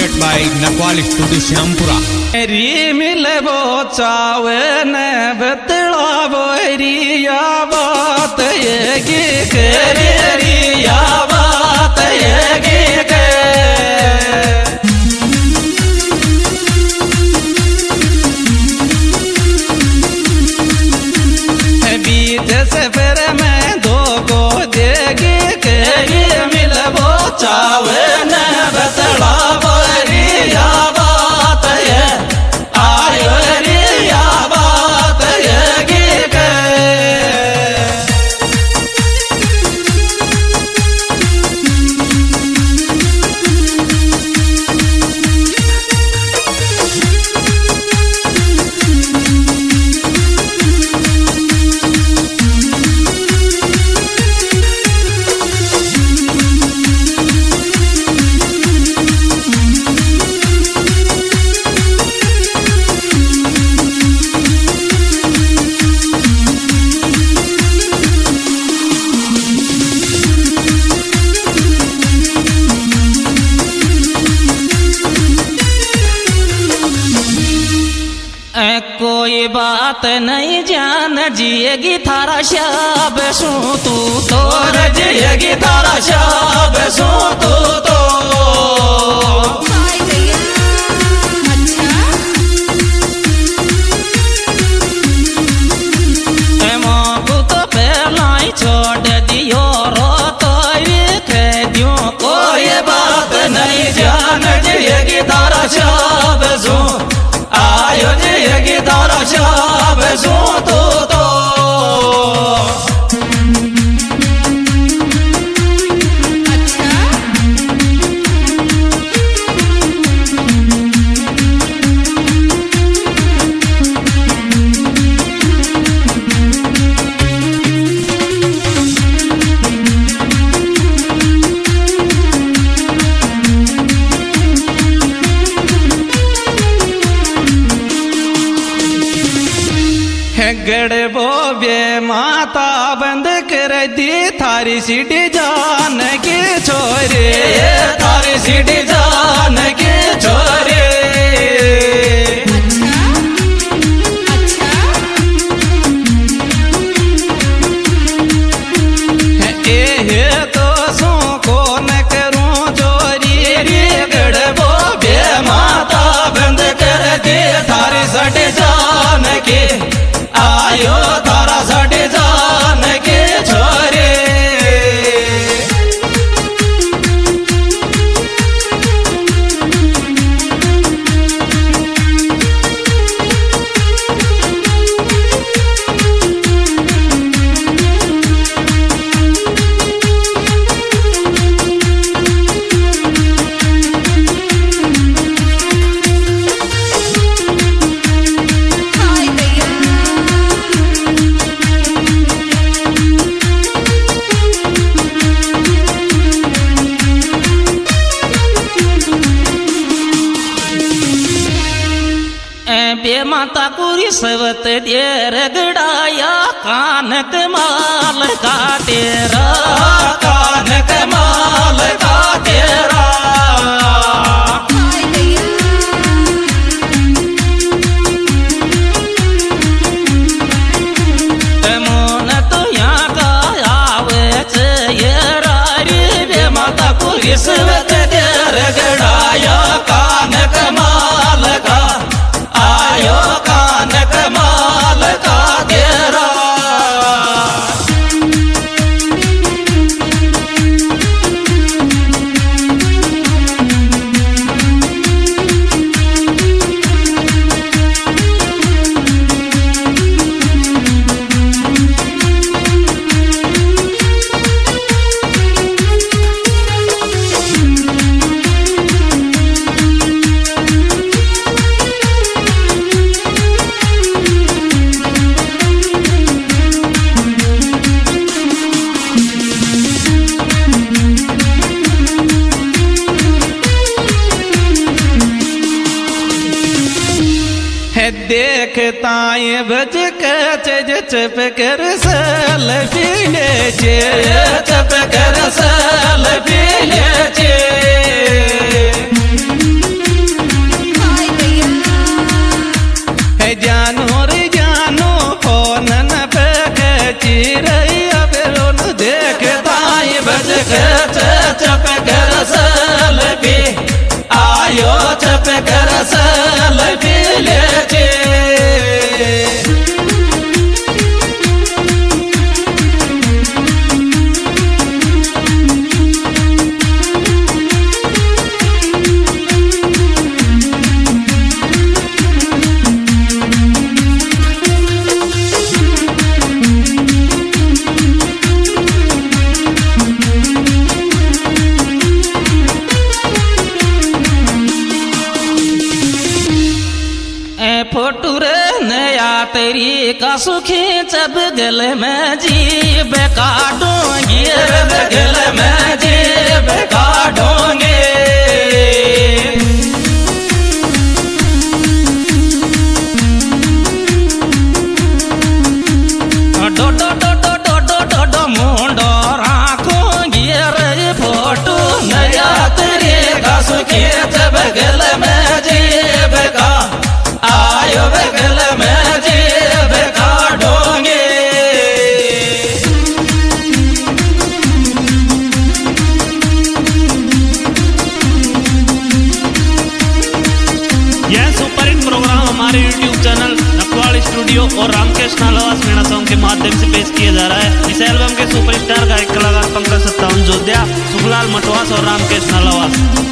recorded by Nakwal Studio Shyampura. री मिलबो चावे न बतलावो रिया बात ये गे रिया बात ये गे बीच सफर में दो को देगी री मिलबो चावे न बतलावो रिया बात ये कोई बात नहीं जान जिएगी थारा शाब सू तू तो जिएगी थारा शाब सू तू तो पहला छोड़ दियो रो तो कह दियो कोई बात नहीं जान जिएगी थारा शाब सू आयो जिएगी तारा शाब सू तो गड़बो बे माता बंद कर दी थारी सीढ़ी जान के छोरे थारी सीढ़ी जान के छोरे तो सो को न करूं चोरी रे गड़बो बे माता बंद कर दी थारी सीढ़ी जान के आयो तारा साढ़े जान के छोरे बे माता कुरी सवत देर गड़ाया कानक माल का तेरा कानक माल का तेरा मोन तो यहाँ का आवे ये रारी बे माता कुरी सवत देर गड़ाया कानक माल का आयो कानक माल का तेरा देखता ये बज के चप कर सल पीले चे चप कर सल पीले चे तेरी का सुखी जब गले में जीभ काटूंगी गले में जीभ काटूंगी डो डो डो डो डो डो डो डो मुंडो राखूंगी रे फोटो नया तेरी का सुखी जब गले में जीभ का आयो गले में जीभ काटूंगी यह सुपर हिट प्रोग्राम हमारे YouTube चैनल नकवाल स्टूडियो और रामकेश नालावास मीणा सॉन्ग के माध्यम से पेश किया जा रहा है। इस एल्बम के सुपरस्टार गायक कलाकार पंकज सत्तावन जोध्या, सुखलाल मटवास और रामकेश नालावास।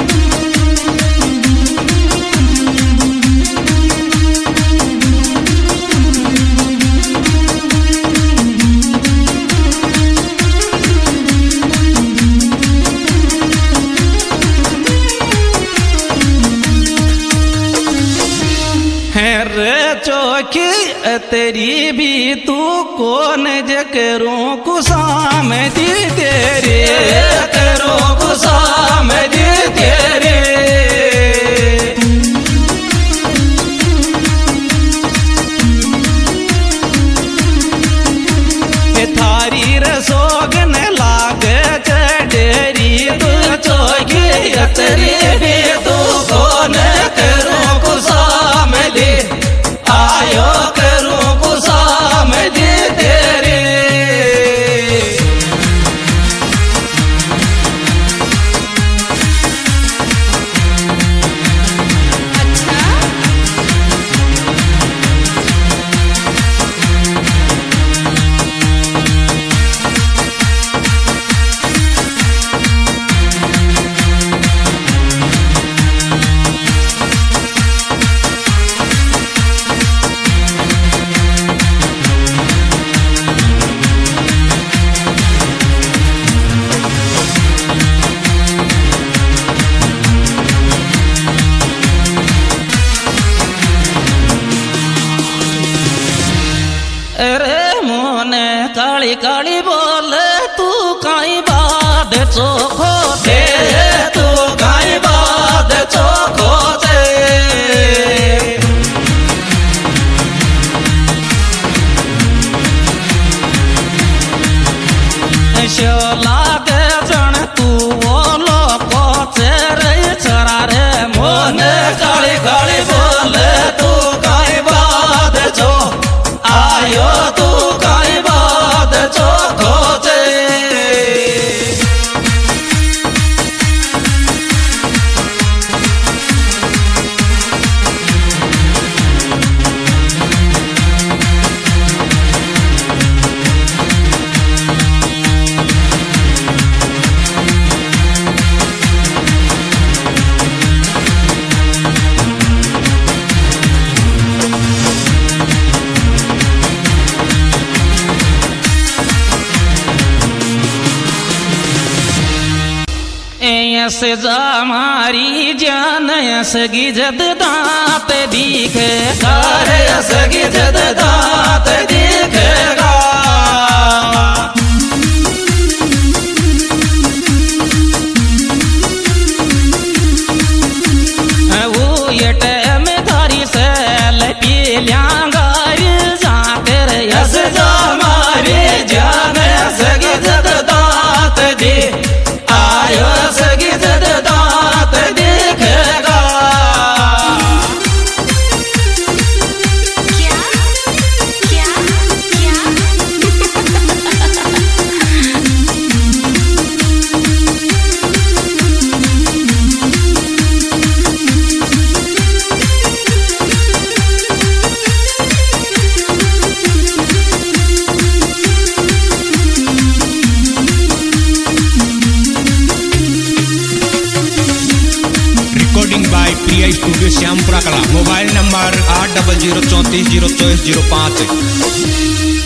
चौकी तेरी भी तू कौन जकरों कुसाम दी तेरे करो कुसाम दी तेरे थारी रसोगन लाग चढ़ेरी तू चौकी तेरी भी तू कौन करो कुसाम दी आयो करूं कुसाम दे तेरे काली काली बोल तू काई बात चोखो दे तू काई बात चोखो दे शोला के जन तू बोलो पोचे रे चरा रे मोन काली काली बोल तू काई बात चो आयो तू काई बात चोखो दे से जा मारी जान सगी जद दांत दिखे कार सगी जद दांत दिखेगा वो ये टैम थारी से लपी ल्यांगार जाकर यस जा मारी जान सगी जद दांत दे आयो सगी जद दांत दिखेगा क्या क्या क्या प्रिया studio Shyampura Kala. Mobile number 8003402405।